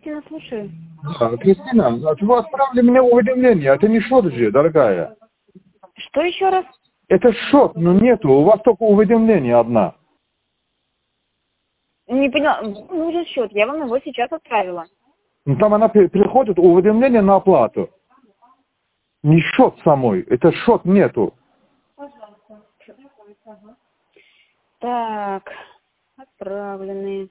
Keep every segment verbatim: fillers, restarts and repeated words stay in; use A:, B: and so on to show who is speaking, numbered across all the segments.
A: Кристина, слушаю.
B: Да, Кристина, вы отправили мне уведомление, это не счет же, дорогая.
A: Что еще раз?
B: Это счет, но нету, у вас только уведомление одна.
A: Не поняла. Нужен счет. Я вам его сейчас отправила.
B: Ну, там она при- приходит, уведомление на оплату. Не счет самой, это счет нету.
A: Так, отправленные.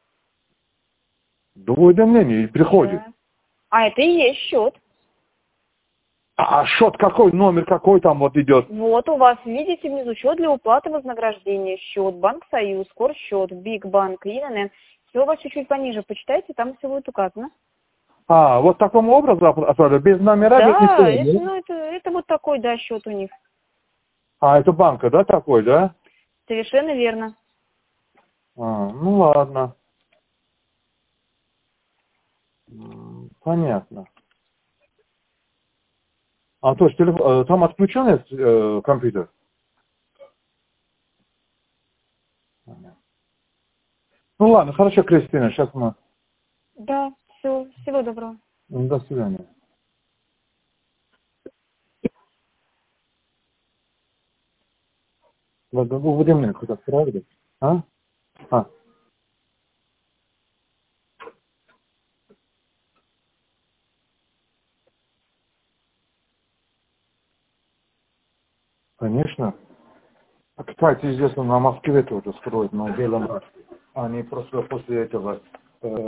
B: До уведомления приходит.
A: Да. А это и есть счет.
B: А, а счет какой, номер какой там вот идет?
A: Вот у вас, видите, внизу счет для уплаты вознаграждения, счет, Банк Союз, Корсчет, Биг Банк, ИНН. Все у вас чуть-чуть пониже, почитайте, там все будет указано.
B: А, вот таким образом отправили, без номера, без
A: Да, это,
B: ничего, да?
A: ну, это, это вот такой, да, счет у них.
B: А, это банка, да, такой, да?
A: Совершенно верно.
B: А, ну ладно. М, Понятно. А то есть телеф- э, там отключен есть, э, компьютер? Ну ладно, хорошо, Кристина, сейчас мы...
A: Да, все, всего доброго.
B: До свидания. Вот, уведомление куда отправили? А? А, конечно. А, кстати, известно, на Москве тоже строят, на Белом. Они просто после этого... э,